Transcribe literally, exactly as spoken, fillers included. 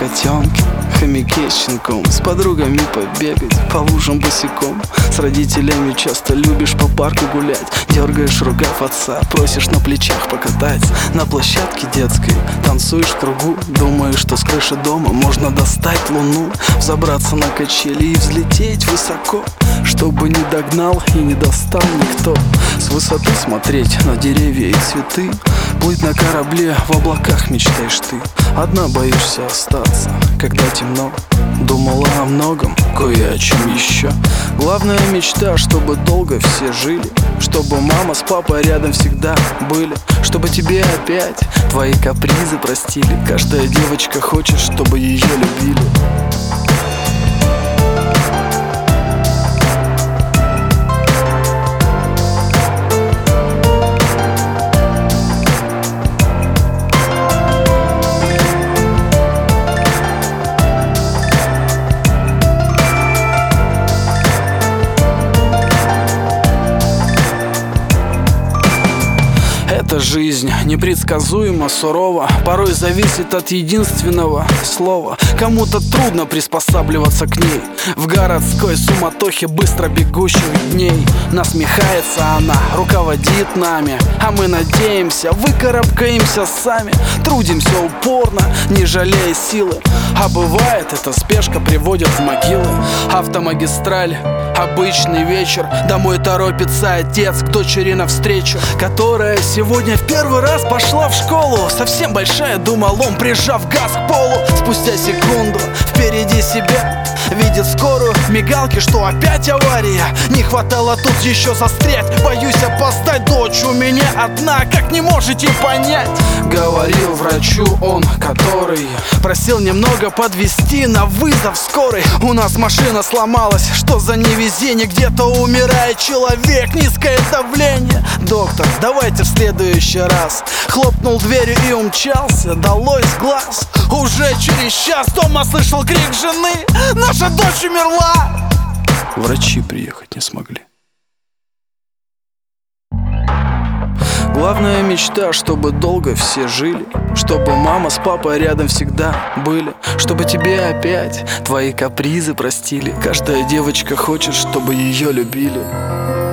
котенки, хомяки с щенком, с подругами побегать по лужам босиком. С родителями часто любишь по парку гулять, дергаешь рукав отца, просишь на плечах покатать. На площадке детской танцуешь в кругу, думаешь, что с крыши дома можно достать луну, взобраться на качели и взлететь высоко, чтобы не догнал и не достал никто. С высоты смотреть на деревья и цветы, плыть на корабле в облаках мечтаешь ты. Одна боишься остаться, когда темно, думала о многом, кое о чем еще. Главная мечта, чтобы долго все жили, чтобы мама с папой рядом всегда были, чтобы тебе опять твои капризы простили. Каждая девочка хочет, чтобы ее любили. Эта жизнь непредсказуема, сурова, порой зависит от единственного слова. Кому-то трудно приспосабливаться к ней в городской суматохе быстро бегущих дней. Насмехается она, руководит нами, а мы надеемся, выкарабкаемся сами. Трудимся упорно, не жалея силы, а бывает, эта спешка приводит в могилы. Автомагистраль, обычный вечер, домой торопится отец к дочери навстречу, которая сегодня Сегодня в первый раз пошла в школу. Совсем большая, думал он, прижав газ к полу. Спустя секунду впереди себя видит скорую, мигалки, что опять авария. Не хватало тут еще застрять, боюсь опоздать. Дочь у меня одна, как не можете понять. Говорил врачу он, который просил немного подвезти на вызов скорой. У нас машина сломалась, что за невезение, где-то умирает человек, низкое давление. Доктор, давайте в следующий раз. Хлопнул дверью и умчался, долой с глаз. Уже через час дома слышал крик жены: наша дочь умерла! Врачи приехать не смогли. Главная мечта, чтобы долго все жили, чтобы мама с папой рядом всегда были, чтобы тебе опять твои капризы простили. Каждая девочка хочет, чтобы ее любили.